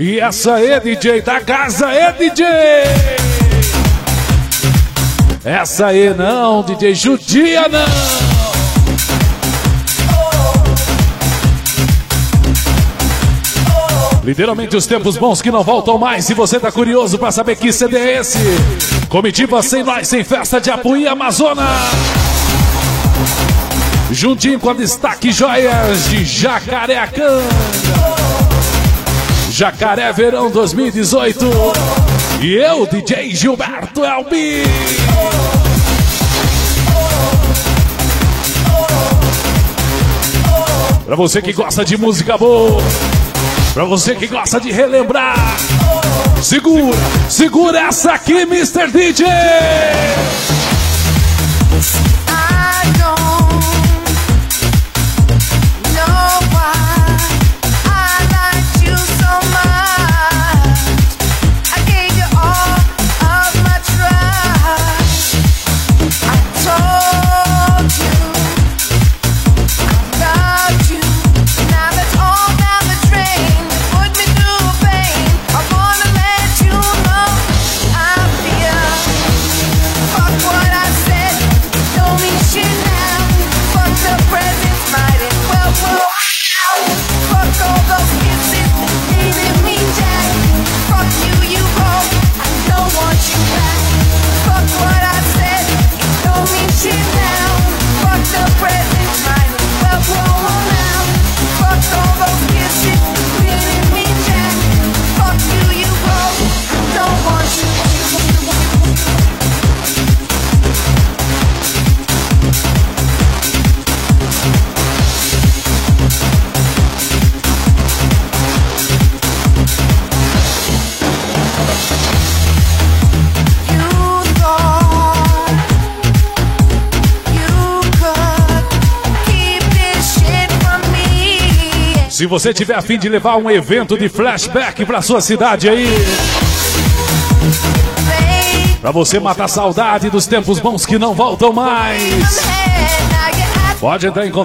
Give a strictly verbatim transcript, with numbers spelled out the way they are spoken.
E essa aí, D J da casa, é D J! Essa aí não, D J judia não! Literalmente os tempos bons que não voltam mais. Se você tá curioso pra saber que C D é esse, Comitiva Sem Nós, Sem Festa de Apuí, Amazonas. Juntinho com a Destaque Joias de Jacareacanga. Jacaré Verão dois mil e dezoito. E eu, D J Gilberto Elbi. Pra você que gosta de música boa, pra você que gosta de relembrar, segura, segura essa aqui, mister D J. Se você tiver a fim de levar um evento de flashback pra sua cidade aí, pra você matar a saudade dos tempos bons que não voltam mais, pode entrar em contato.